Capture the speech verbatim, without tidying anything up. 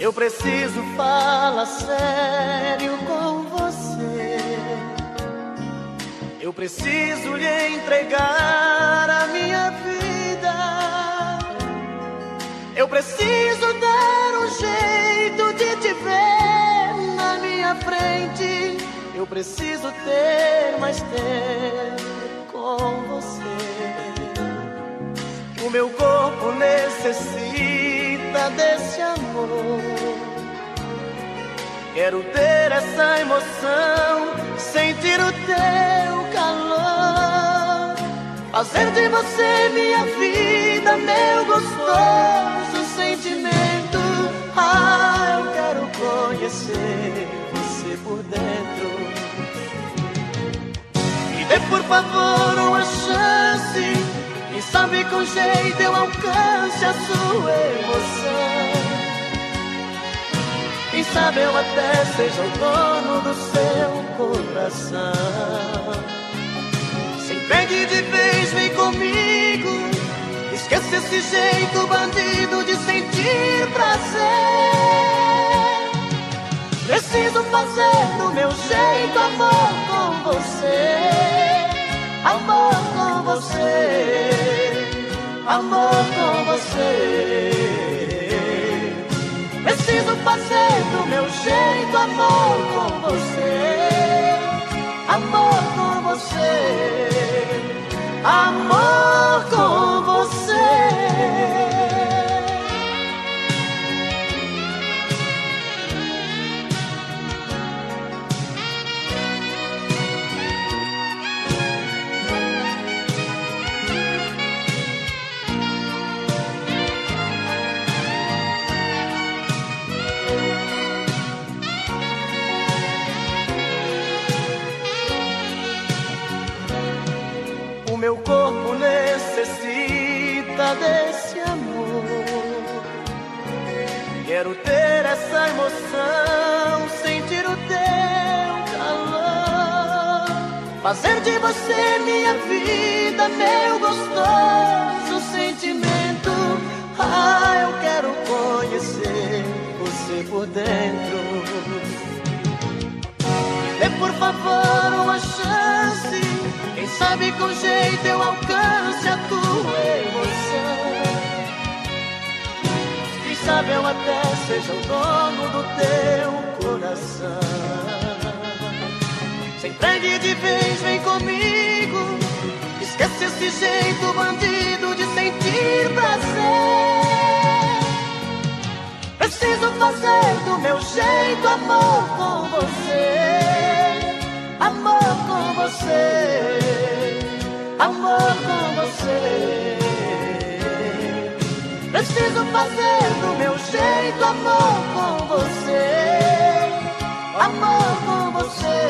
Eu preciso falar sério com você. Eu preciso lhe entregar a minha vida. Eu preciso dar um jeito de te ver na minha frente. Eu preciso ter mais tempo com você. O meu corpo necessita desse amor. Quero ter essa emoção, sentir o teu calor, fazer de você minha vida, meu gostoso sentimento. Ah, eu quero conhecer você por dentro. Me dê por favor uma chance, quem sabe com jeito eu alcance a sua emoção. Quem sabe eu até seja o dono do seu coração. Se entregue de vez, vem comigo. Esqueça esse jeito bandido de sentir prazer. Preciso fazer do meu jeito amor com você. Amor com você. Amor com você. Preciso fazer do meu jeito amor com você. Amor com você. Amor com você. O meu corpo necessita desse amor. Quero ter essa emoção, sentir o teu calor, fazer de você minha vida, meu gostoso sentimento. Ah, eu quero conhecer você por dentro. Dê por favor uma chance, quem sabe com jeito eu alcance a tua emoção. Quem sabe eu até seja o dono do teu coração. Se entregue de vez, vem comigo. Esquece esse jeito bandido de sentir prazer. Preciso fazer do meu jeito amor com você. Amor com você, amor com você. Preciso fazer do meu jeito amor com você. Amor com você.